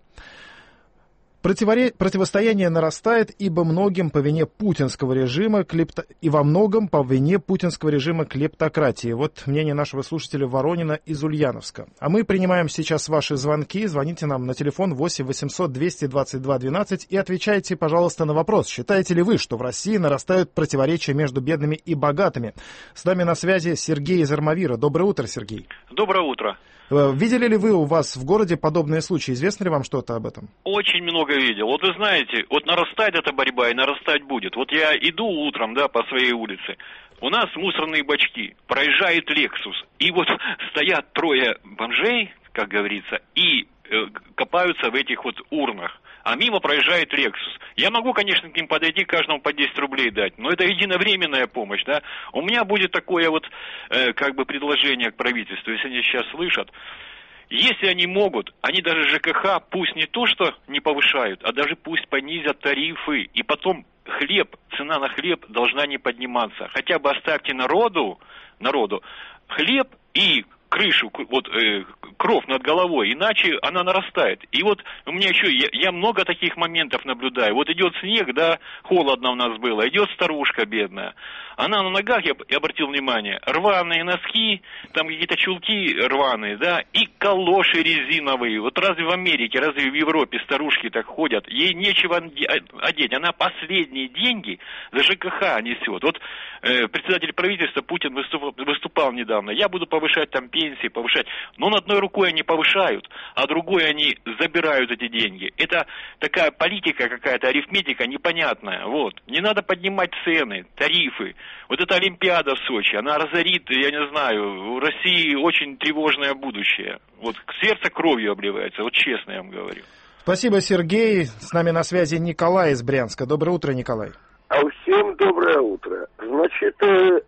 Противоре... Противостояние нарастает, ибо многим по вине путинского режима клепто... и во многом по вине путинского режима клептократии. Вот мнение нашего слушателя Воронина из Ульяновска. А мы принимаем сейчас ваши звонки. Звоните нам на телефон восемь восемьсот двести двадцать два двенадцать и отвечайте, пожалуйста, на вопрос. Считаете ли вы, что в России нарастают противоречия между бедными и богатыми? С нами на связи Сергей из Армавира. Доброе утро, Сергей. Доброе утро. Видели ли вы у вас в городе подобные случаи? Известно ли вам что-то об этом? Очень много видел. Вот вы знаете, вот нарастает эта борьба и нарастать будет. Вот я иду утром, да, по своей улице. У нас мусорные бачки. Проезжает Лексус. И вот стоят трое бомжей, как говорится, и э, копаются в этих вот урнах. А мимо проезжает Лексус. Я могу, конечно, к ним подойти, каждому по десять рублей дать, но это единовременная помощь, да. У меня будет такое вот, э, как бы, предложение к правительству, если они сейчас слышат. Если они могут, они даже ЖКХ пусть не то, что не повышают, а даже пусть понизят тарифы. И потом хлеб, цена на хлеб должна не подниматься. Хотя бы оставьте народу, народу хлеб и крышу, вот э, кров над головой, иначе она нарастает. И вот у меня еще, я, я много таких моментов наблюдаю. Вот идет снег, да, холодно у нас было, идет старушка бедная. Она на ногах, я, я обратил внимание, рваные носки, там какие-то чулки рваные, да, и калоши резиновые. Вот разве в Америке, разве в Европе старушки так ходят? Ей нечего одеть, она последние деньги за ЖКХ несет. Вот э, председатель правительства Путин выступал, выступал недавно, я буду повышать там пенсии, повышать, но на одной рукой они повышают, а другой они забирают эти деньги. Это такая политика какая-то, арифметика непонятная, вот. Не надо поднимать цены, тарифы. Вот эта Олимпиада в Сочи, она разорит, я не знаю, в России очень тревожное будущее. Вот сердце кровью обливается, вот честно я вам говорю. Спасибо, Сергей. С нами на связи Николай из Брянска. Доброе утро, Николай. А всем доброе утро. Значит, э,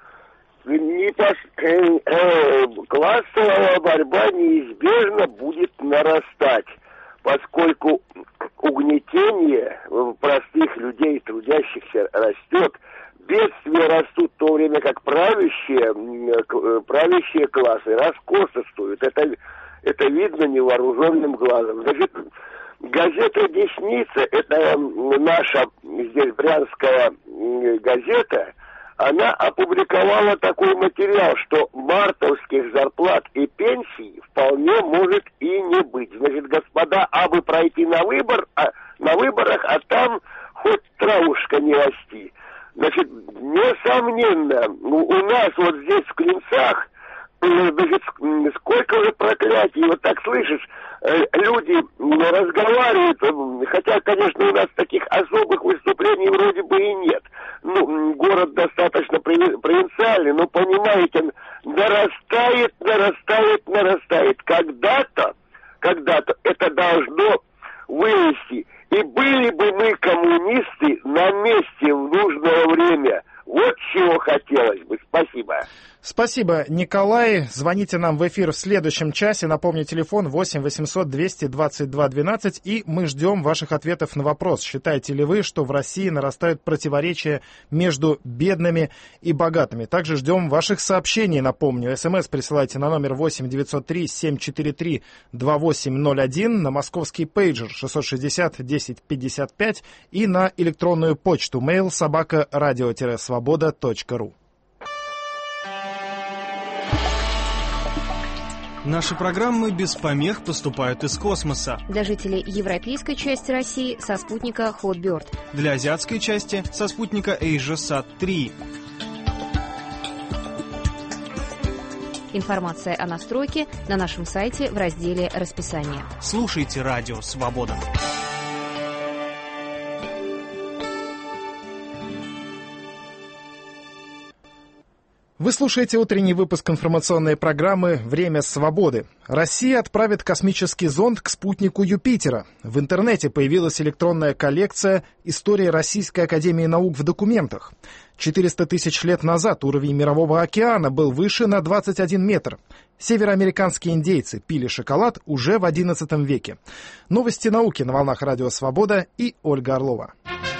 не пос... э, э, классовая борьба неизбежно будет нарастать, поскольку угнетение простых людей, трудящихся, растет. Бедствия растут в то время, как правящие, правящие классы раскосствуют. Это, это видно невооруженным глазом. Значит, газета «Десница», это наша здесь брянская газета, она опубликовала такой материал, что мартовских зарплат и пенсий вполне может и не быть. Значит, господа, абы пройти на выбор, а, на выборах, а там хоть травушка не расти. Значит, несомненно, у нас вот здесь в Клинцах, значит, сколько же проклятий, вот так слышишь, люди разговаривают, хотя, конечно, у нас таких особых выступлений вроде бы и нет. Ну, город достаточно провинциальный, но, понимаете, нарастает, нарастает, нарастает. Когда-то, когда-то это должно вывести. И были бы мы, коммунисты, на месте в нужное время. Вот чего хотелось бы. Спасибо. Спасибо, Николай. Звоните нам в эфир в следующем часе. Напомню, телефон восемь восемьсот двести двадцать два двенадцать. И мы ждем ваших ответов на вопрос. Считаете ли вы, что в России нарастают противоречия между бедными и богатыми? Также ждем ваших сообщений. Напомню, смс присылайте на номер восемь девятьсот три семь четыре три два восемь ноль один, на московский пейджер шестьсот шестьдесят десять пятьдесят пять и на электронную почту mail собака радио свобода точка ру. Наши программы без помех поступают из космоса. Для жителей европейской части России со спутника Hotbird. Для азиатской части со спутника AsiaSat три. Информация о настройке на нашем сайте в разделе «Расписание». Слушайте Радио Свобода. Вы слушаете утренний выпуск информационной программы «Время свободы». Россия отправит космический зонд к спутнику Юпитера. В интернете появилась электронная коллекция «История Российской академии наук в документах». четыреста тысяч лет назад уровень Мирового океана был выше на двадцать один метр. Североамериканские индейцы пили шоколад уже в одиннадцатом веке. Новости науки на волнах Радио Свобода и Ольга Орлова.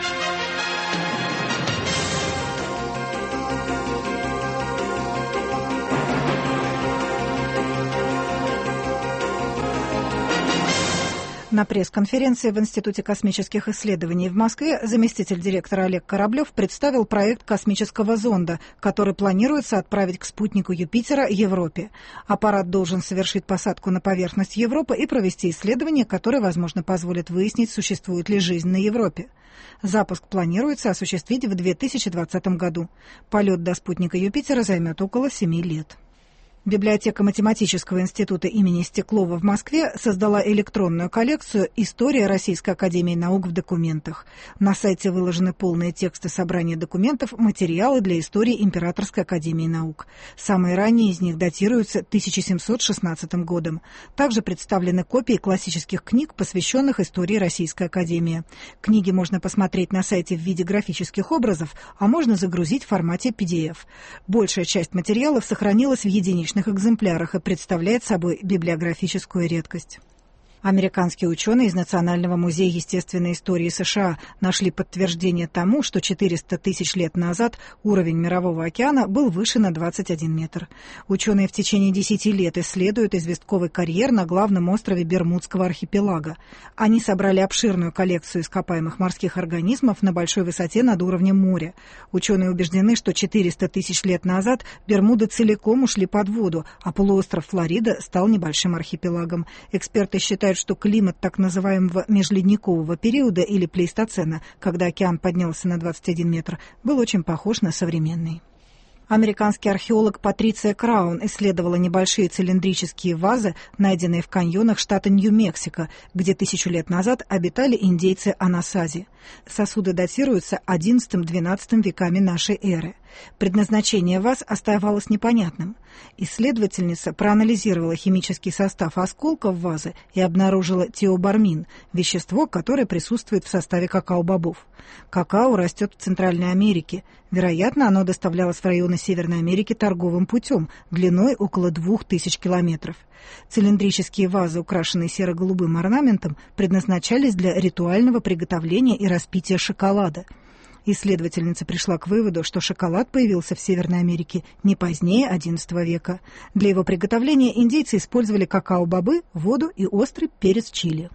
На пресс-конференции в Институте космических исследований в Москве заместитель директора Олег Кораблев представил проект космического зонда, который планируется отправить к спутнику Юпитера Европе. Аппарат должен совершить посадку на поверхность Европы и провести исследования, которые, возможно, позволят выяснить, существует ли жизнь на Европе. Запуск планируется осуществить в две тысячи двадцатом году. Полет до спутника Юпитера займет около семи лет. Библиотека математического института имени Стеклова в Москве создала электронную коллекцию «История Российской академии наук в документах». На сайте выложены полные тексты собрания документов, материалы для истории Императорской академии наук. Самые ранние из них датируются тысяча семьсот шестнадцатым годом. Также представлены копии классических книг, посвященных истории Российской академии. Книги можно посмотреть на сайте в виде графических образов, а можно загрузить в формате пи ди эф. Большая часть материалов сохранилась в единичных экземплярах и представляет собой библиографическую редкость. Американские ученые из Национального музея естественной истории США нашли подтверждение тому, что четыреста тысяч лет назад уровень Мирового океана был выше на двадцать один метр. Ученые в течение десяти лет исследуют известковый карьер на главном острове Бермудского архипелага. Они собрали обширную коллекцию ископаемых морских организмов на большой высоте над уровнем моря. Ученые убеждены, что четыреста тысяч лет назад Бермуды целиком ушли под воду, а полуостров Флорида стал небольшим архипелагом. Эксперты считают, что климат так называемого межледникового периода или плейстоцена, когда океан поднялся на двадцать один метр, был очень похож на современный. Американский археолог Патриция Краун исследовала небольшие цилиндрические вазы, найденные в каньонах штата Нью-Мексико, где тысячу лет назад обитали индейцы Анасази. Сосуды датируются одиннадцатым-двенадцатым веками нашей эры. Предназначение ваз оставалось непонятным. Исследовательница проанализировала химический состав осколков вазы и обнаружила теобармин, вещество, которое присутствует в составе какао-бобов. Какао растет в Центральной Америке. Вероятно, оно доставлялось в районы Северной Америки торговым путем, длиной около двух тысяч километров. Цилиндрические вазы, украшенные серо-голубым орнаментом, предназначались для ритуального приготовления и распития шоколада. Исследовательница пришла к выводу, что шоколад появился в Северной Америке не позднее одиннадцатого века. Для его приготовления индейцы использовали какао-бобы, воду и острый перец чили.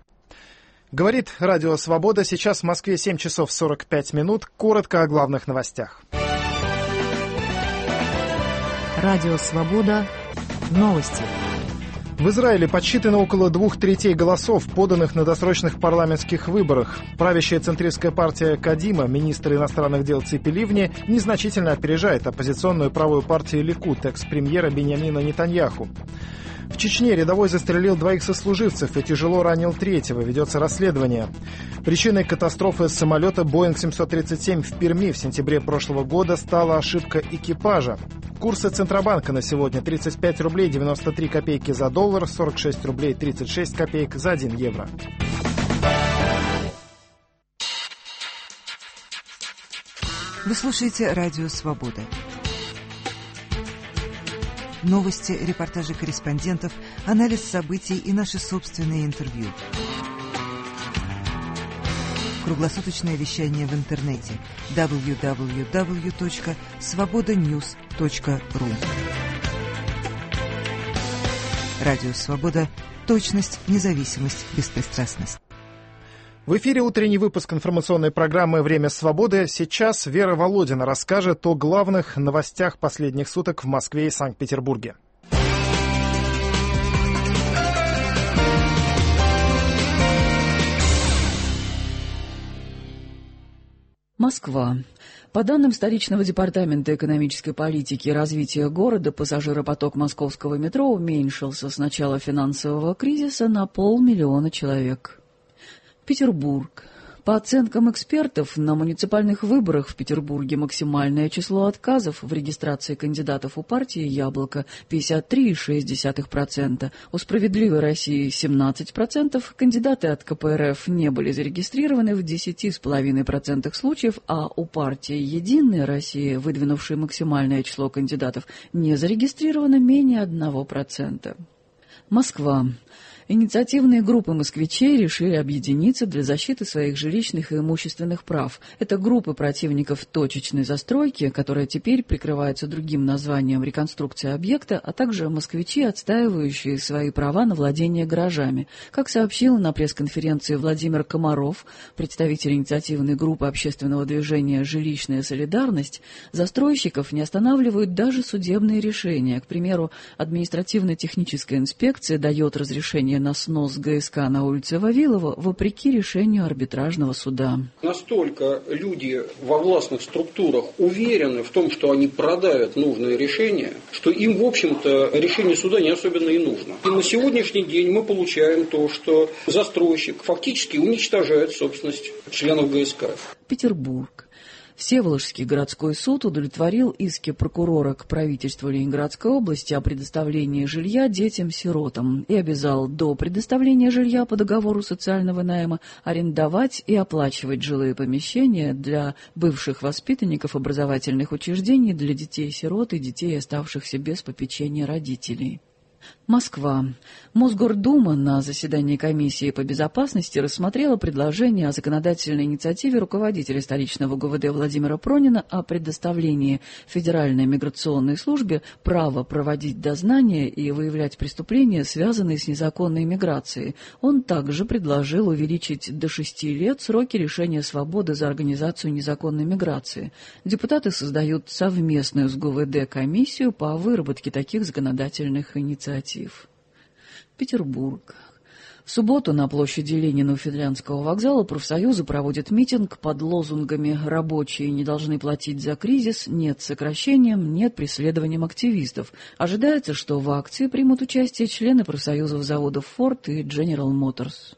Говорит Радио Свобода. Сейчас в Москве семь часов сорок пять минут. Коротко о главных новостях. Радио Свобода. Новости. В Израиле подсчитано около двух третей голосов, поданных на досрочных парламентских выборах. Правящая центристская партия Кадима, министр иностранных дел Ципи Ливни, незначительно опережает оппозиционную правую партию Ликуд, экс-премьера Биньямина Нетаньяху. В Чечне рядовой застрелил двоих сослуживцев и тяжело ранил третьего. Ведется расследование. Причиной катастрофы самолета Боинг семьсот тридцать семь в Перми в сентябре прошлого года стала ошибка экипажа. Курсы Центробанка на сегодня: тридцать пять рублей девяносто три копейки за доллар, сорок шесть рублей тридцать шесть копеек за один евро. Вы слушаете Радио Свобода. Новости, репортажи корреспондентов, анализ событий и наши собственные интервью. Круглосуточное вещание в интернете дабл ю дабл ю дабл ю точка свобода ньюс точка ру. Радио Свобода. Точность, независимость, беспристрастность. В эфире утренний выпуск информационной программы «Время свободы». Сейчас Вера Володина расскажет о главных новостях последних суток в Москве и Санкт-Петербурге. Москва. По данным столичного департамента экономической политики и развития города, пассажиропоток московского метро уменьшился с начала финансового кризиса на полмиллиона человек. Петербург. По оценкам экспертов, на муниципальных выборах в Петербурге максимальное число отказов в регистрации кандидатов у партии «Яблоко» пятьдесят три целых шесть десятых процента, у «Справедливой России» семнадцать процентов, кандидаты от ка пэ эр эф не были зарегистрированы в десять целых пять десятых процента случаев, а у партии «Единая Россия», выдвинувшей максимальное число кандидатов, не зарегистрировано менее одного процента. Москва. Инициативные группы москвичей решили объединиться для защиты своих жилищных и имущественных прав. Это группы противников точечной застройки, которая теперь прикрывается другим названием «реконструкция объекта», а также москвичи, отстаивающие свои права на владение гаражами. Как сообщил на пресс-конференции Владимир Комаров, представитель инициативной группы общественного движения «Жилищная солидарность», застройщиков не останавливают даже судебные решения. К примеру, административно-техническая инспекция дает разрешение на снос гэ эс ка на улице Вавилова вопреки решению арбитражного суда. Настолько люди во властных структурах уверены в том, что они продавят нужное решение, что им, в общем-то, решение суда не особенно и нужно. И на сегодняшний день мы получаем то, что застройщик фактически уничтожает собственность членов гэ эс ка. Петербург. Всеволожский городской суд удовлетворил иски прокурора к правительству Ленинградской области о предоставлении жилья детям-сиротам и обязал до предоставления жилья по договору социального найма арендовать и оплачивать жилые помещения для бывших воспитанников образовательных учреждений для детей-сирот и детей, оставшихся без попечения родителей. Москва. Мосгордума на заседании комиссии по безопасности рассмотрела предложение о законодательной инициативе руководителя столичного гэ вэ дэ Владимира Пронина о предоставлении Федеральной миграционной службе права проводить дознания и выявлять преступления, связанные с незаконной миграцией. Он также предложил увеличить до шести лет сроки лишения свободы за организацию незаконной миграции. Депутаты создают совместную с гэ вэ дэ комиссию по выработке таких законодательных инициатив. Петербург. В субботу на площади Ленина у Финляндского вокзала профсоюзы проводят митинг под лозунгами «Рабочие не должны платить за кризис», «Нет сокращениям», «Нет преследованиям активистов». Ожидается, что в акции примут участие члены профсоюзов заводов Ford и General Motors.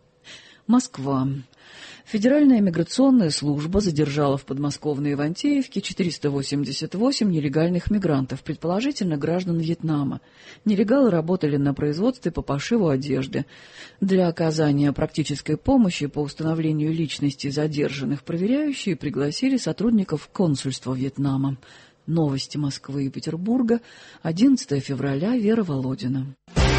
Москва. Федеральная миграционная служба задержала в подмосковной Ивантеевке четыреста восемьдесят восемь нелегальных мигрантов, предположительно граждан Вьетнама. Нелегалы работали на производстве по пошиву одежды. Для оказания практической помощи по установлению личности задержанных проверяющие пригласили сотрудников консульства Вьетнама. Новости Москвы и Петербурга. одиннадцатого февраля. Вера Володина.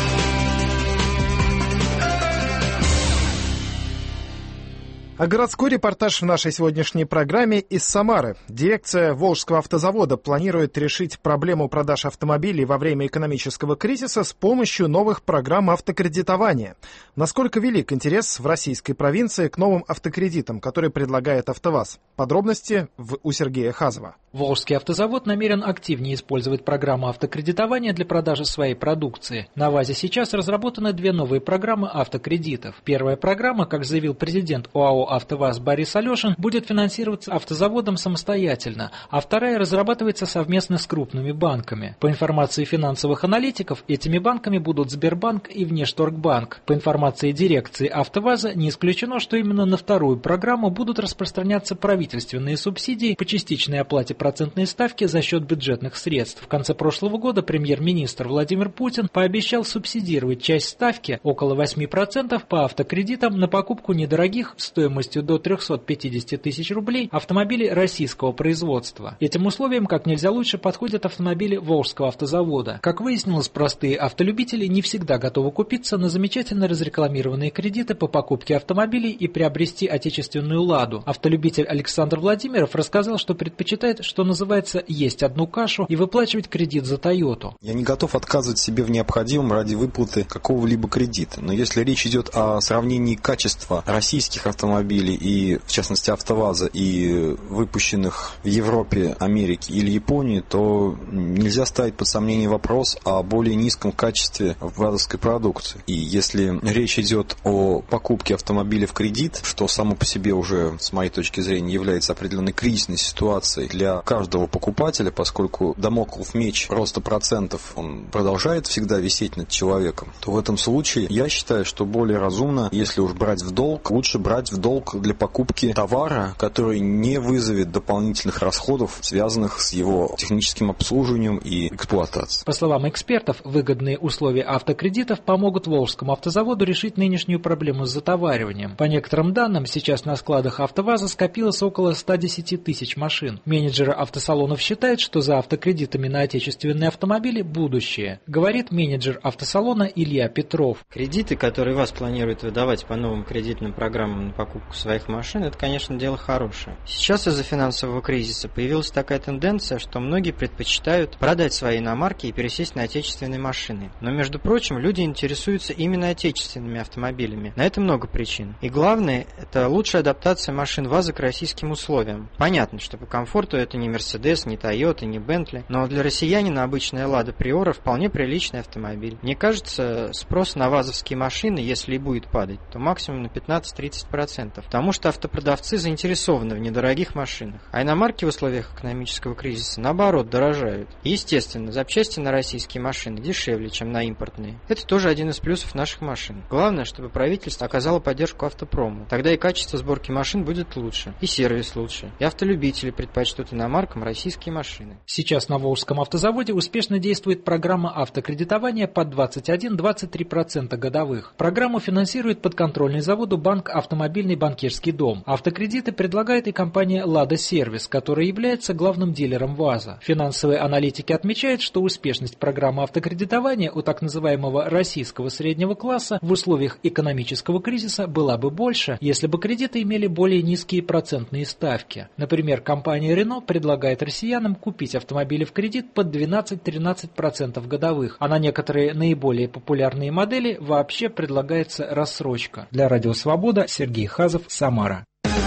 А городской репортаж в нашей сегодняшней программе из Самары. Дирекция Волжского автозавода планирует решить проблему продаж автомобилей во время экономического кризиса с помощью новых программ автокредитования. Насколько велик интерес в российской провинции к новым автокредитам, которые предлагает АвтоВАЗ? Подробности в, у Сергея Хазова. Волжский автозавод намерен активнее использовать программу автокредитования для продажи своей продукции. На ВАЗе сейчас разработаны две новые программы автокредитов. Первая программа, как заявил президент ОАО «АвтоВАЗ» Борис Алешин, будет финансироваться автозаводом самостоятельно, а вторая разрабатывается совместно с крупными банками. По информации финансовых аналитиков, этими банками будут Сбербанк и Внешторгбанк. По информации дирекции АвтоВАЗа, не исключено, что именно на вторую программу будут распространяться правительственные субсидии по частичной оплате процентной ставки за счет бюджетных средств. В конце прошлого года премьер-министр Владимир Путин пообещал субсидировать часть ставки, около восемь процентов, по автокредитам на покупку недорогих стоимостью до триста пятьдесят тысяч рублей автомобилей российского производства. Этим условиям как нельзя лучше подходят автомобили Волжского автозавода. Как выяснилось, простые автолюбители не всегда готовы купиться на замечательно разрекламированные кредиты по покупке автомобилей и приобрести отечественную «Ладу». Автолюбитель Александр Владимиров рассказал, что предпочитает, что называется, есть одну кашу и выплачивать кредит за «Тойоту». Я не готов отказывать себе в необходимом ради выплаты какого-либо кредита. Но если речь идет о сравнении качества российских автомобилей и, в частности, АвтоВАЗа и выпущенных в Европе, Америке или Японии, то нельзя ставить под сомнение вопрос о более низком качестве вазовской продукции. И если речь идет о покупке автомобиля в кредит, что само по себе уже, с моей точки зрения, является определенной кризисной ситуацией для каждого покупателя, поскольку дамоклов меч роста процентов, он продолжает всегда висеть над человеком, то в этом случае я считаю, что более разумно, если уж брать в долг, лучше брать в долг долг для покупки товара, который не вызовет дополнительных расходов, связанных с его техническим обслуживанием и эксплуатацией. По словам экспертов, выгодные условия автокредитов помогут Волжскому автозаводу решить нынешнюю проблему с затовариванием. По некоторым данным, сейчас на складах АвтоВАЗа скопилось около ста десяти тысяч машин. Менеджеры автосалонов считают, что за автокредитами на отечественные автомобили будущее, говорит менеджер автосалона Илья Петров. Кредиты, которые ВАЗ планирует выдавать по новым кредитным программам на покупку своих машин, это, конечно, дело хорошее. Сейчас из-за финансового кризиса появилась такая тенденция, что многие предпочитают продать свои иномарки и пересесть на отечественные машины. Но, между прочим, люди интересуются именно отечественными автомобилями. На это много причин. И главное, это лучшая адаптация машин ВАЗа к российским условиям. Понятно, что по комфорту это не Мерседес, не Тойота, не Бентли, но для россиянина обычная Лада Приора вполне приличный автомобиль. Мне кажется, спрос на вазовские машины, если и будет падать, то максимум на пятнадцать-тридцать процентов, потому что автопродавцы заинтересованы в недорогих машинах, а иномарки в условиях экономического кризиса, наоборот, дорожают. И, естественно, запчасти на российские машины дешевле, чем на импортные. Это тоже один из плюсов наших машин. Главное, чтобы правительство оказало поддержку автопрому. Тогда и качество сборки машин будет лучше, и сервис лучше, и автолюбители предпочтут иномаркам российские машины. Сейчас на Волжском автозаводе успешно действует программа автокредитования под двадцать один - двадцать три процента годовых. Программу финансирует подконтрольный заводу банк «Автомобильный банкирский дом». Автокредиты предлагает и компания «Лада Сервис», которая является главным дилером ВАЗа. Финансовые аналитики отмечают, что успешность программы автокредитования у так называемого российского среднего класса в условиях экономического кризиса была бы больше, если бы кредиты имели более низкие процентные ставки. Например, компания Renault предлагает россиянам купить автомобили в кредит под двенадцать-тринадцать процентов годовых, а на некоторые наиболее популярные модели вообще предлагается рассрочка. Для Радио Свобода Сергей Хазов, Самара.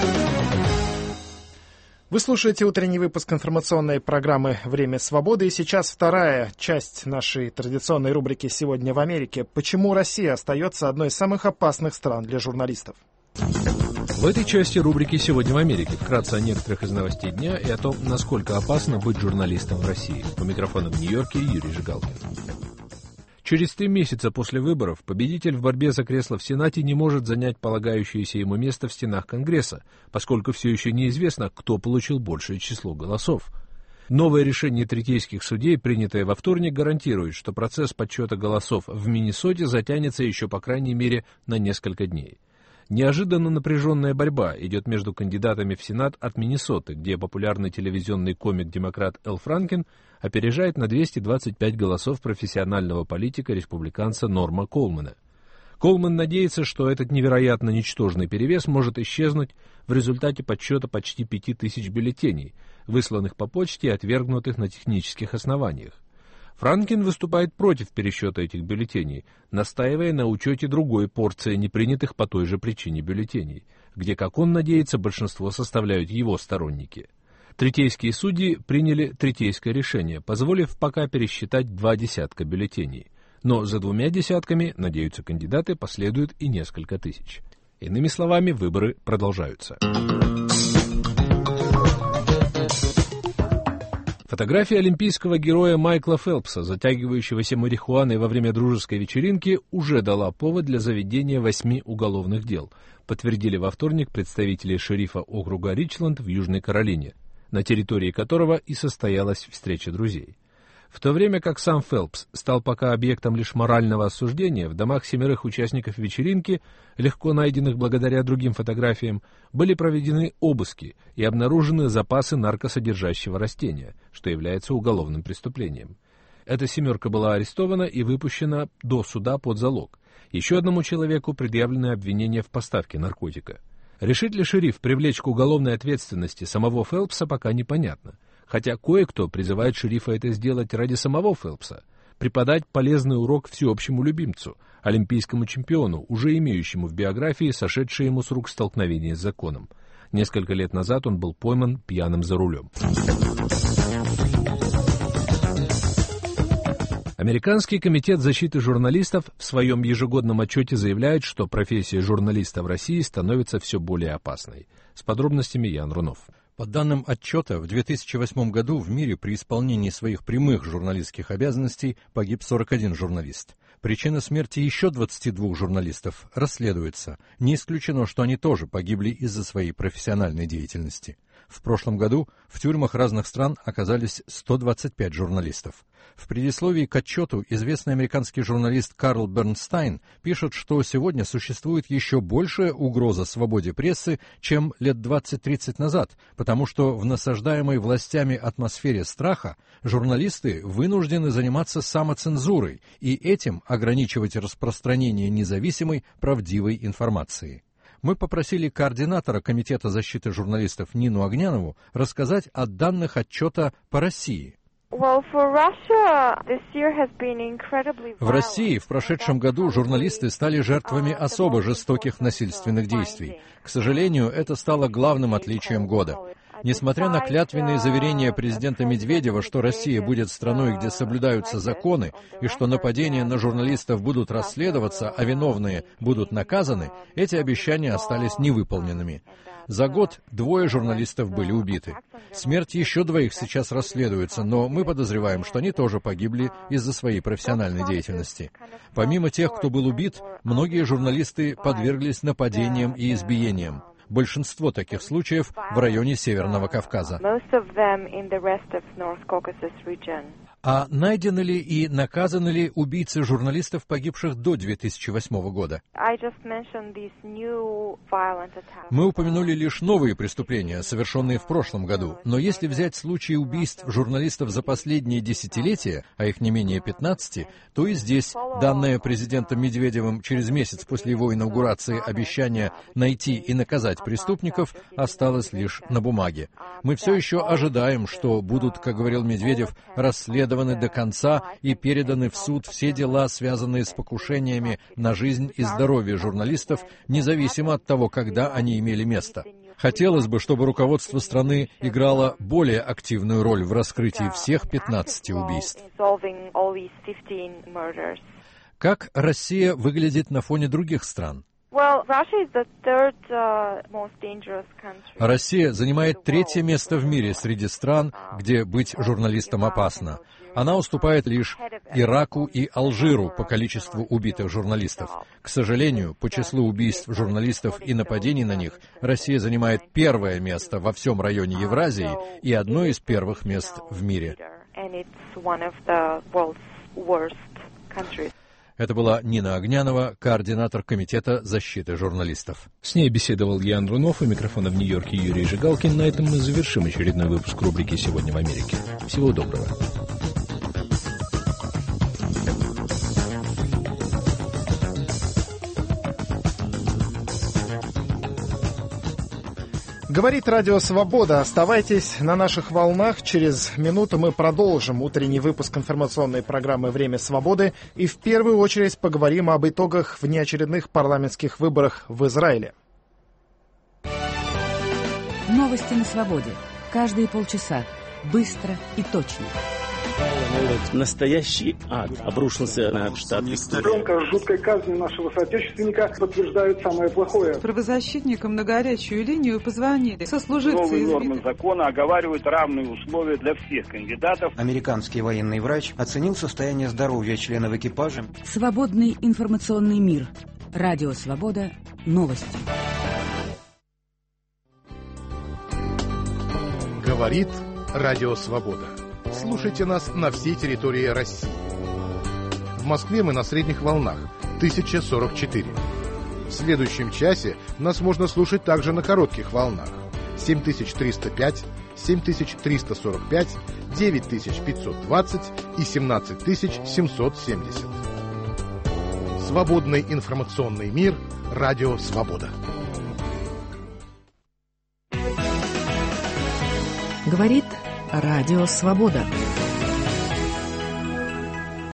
Вы слушаете утренний выпуск информационной программы «Время свободы». И сейчас вторая часть нашей традиционной рубрики «Сегодня в Америке». Почему Россия остается одной из самых опасных стран для журналистов? В этой части рубрики «Сегодня в Америке» вкратце о некоторых из новостей дня и о том, насколько опасно быть журналистом в России. У микрофона в Нью-Йорке Юрий Жигалкин. Через три месяца после выборов победитель в борьбе за кресло в Сенате не может занять полагающееся ему место в стенах Конгресса, поскольку все еще неизвестно, кто получил большее число голосов. Новое решение третейских судей, принятое во вторник, гарантирует, что процесс подсчета голосов в Миннесоте затянется еще по крайней мере на несколько дней. Неожиданно напряженная борьба идет между кандидатами в Сенат от Миннесоты, где популярный телевизионный комик-демократ Эл Франкен опережает на двести двадцать пять голосов профессионального политика-республиканца Норма Колмана. Колман надеется, что этот невероятно ничтожный перевес может исчезнуть в результате подсчета почти пяти тысяч бюллетеней, высланных по почте и отвергнутых на технических основаниях. Франкен выступает против пересчета этих бюллетеней, настаивая на учете другой порции непринятых по той же причине бюллетеней, где, как он надеется, большинство составляют его сторонники. Третейские судьи приняли третейское решение, позволив пока пересчитать два десятка бюллетеней. Но за двумя десятками, надеются кандидаты, последует и несколько тысяч. Иными словами, выборы продолжаются. Фотография олимпийского героя Майкла Фелпса, затягивающегося марихуаной во время дружеской вечеринки, уже дала повод для заведения восьми уголовных дел, подтвердили во вторник представители шерифа округа Ричленд в Южной Каролине, на территории которого и состоялась встреча друзей. В то время как сам Фелпс стал пока объектом лишь морального осуждения, в домах семерых участников вечеринки, легко найденных благодаря другим фотографиям, были проведены обыски и обнаружены запасы наркосодержащего растения, что является уголовным преступлением. Эта семерка была арестована и выпущена до суда под залог. Еще одному человеку предъявлены обвинения в поставке наркотика. Решит ли шериф привлечь к уголовной ответственности самого Фелпса, пока непонятно. Хотя кое-кто призывает шерифа это сделать ради самого Фелпса, преподать полезный урок всеобщему любимцу, олимпийскому чемпиону, уже имеющему в биографии сошедшее ему с рук столкновение с законом. Несколько лет назад он был пойман пьяным за рулем. Американский комитет защиты журналистов в своем ежегодном отчете заявляет, что профессия журналиста в России становится все более опасной. С подробностями Ян Рунов. По данным отчета, в две тысячи восьмом году в мире при исполнении своих прямых журналистских обязанностей погиб сорок один журналист. Причина смерти еще двадцати двух журналистов расследуется. Не исключено, что они тоже погибли из-за своей профессиональной деятельности. В прошлом году в тюрьмах разных стран оказались сто двадцать пять журналистов. В предисловии к отчету известный американский журналист Карл Бернстайн пишет, что сегодня существует еще большая угроза свободе прессы, чем лет двадцать-тридцать назад, потому что в насаждаемой властями атмосфере страха журналисты вынуждены заниматься самоцензурой и этим ограничивать распространение независимой, правдивой информации. Мы попросили координатора Комитета защиты журналистов Нину Огнянову рассказать о данных отчета по России. В России в прошедшем году журналисты стали жертвами особо жестоких насильственных действий. К сожалению, это стало главным отличием года. Несмотря на клятвенные заверения президента Медведева, что Россия будет страной, где соблюдаются законы, и что нападения на журналистов будут расследоваться, а виновные будут наказаны, эти обещания остались невыполненными. За год двое журналистов были убиты. Смерть еще двоих сейчас расследуется, но мы подозреваем, что они тоже погибли из-за своей профессиональной деятельности. Помимо тех, кто был убит, многие журналисты подверглись нападениям и избиениям. Большинство таких случаев в районе Северного Кавказа. А найдены ли и наказаны ли убийцы журналистов, погибших до две тысячи восьмого года? Мы упомянули лишь новые преступления, совершенные в прошлом году. Но если взять случаи убийств журналистов за последние десятилетия, а их не менее пятнадцати, то и здесь данное президентом Медведевым через месяц после его инаугурации обещание найти и наказать преступников осталось лишь на бумаге. Мы все еще ожидаем, что будут, как говорил Медведев, расследованы до конца и переданы в суд все дела, связанные с покушениями на жизнь и здоровье журналистов, независимо от того, когда они имели место. Хотелось бы, чтобы руководство страны играло более активную роль в раскрытии всех пятнадцати убийств. Как Россия выглядит на фоне других стран? Россия занимает третье место в мире среди стран, где быть журналистом опасно. Она уступает лишь Ираку и Алжиру по количеству убитых журналистов. К сожалению, по числу убийств журналистов и нападений на них Россия занимает первое место во всем районе Евразии и одно из первых мест в мире. Это была Нина Огнянова, координатор Комитета защиты журналистов. С ней беседовал Ян Рунов, у микрофона в Нью-Йорке Юрий Жигалкин. На этом мы завершим очередной выпуск рубрики «Сегодня в Америке». Всего доброго. Говорит Радио Свобода. Оставайтесь на наших волнах. Через минуту мы продолжим утренний выпуск информационной программы «Время свободы» и в первую очередь поговорим об итогах внеочередных парламентских выборах в Израиле. Новости на свободе. Каждые полчаса. Быстро и точно. Настоящий ад обрушился на штат Виктория. Громко жуткой казни нашего соотечественника подтверждают самое плохое. Правозащитникам на горячую линию позвонили. Сослуживцы Новые нормы закона оговаривают равные условия для всех кандидатов. Американский военный врач оценил состояние здоровья членов экипажа. Свободный информационный мир. Радио Свобода. Новости. Говорит Радио Свобода. Слушайте нас на всей территории России. В Москве мы на средних волнах тысяча сорок четыре. В следующем часе нас можно слушать также на коротких волнах семь тысяч триста пять, семь тысяч триста сорок пять, девять тысяч пятьсот двадцать и семнадцать тысяч семьсот семьдесят. Свободный информационный мир. Радио Свобода. Говорит Радио Свобода.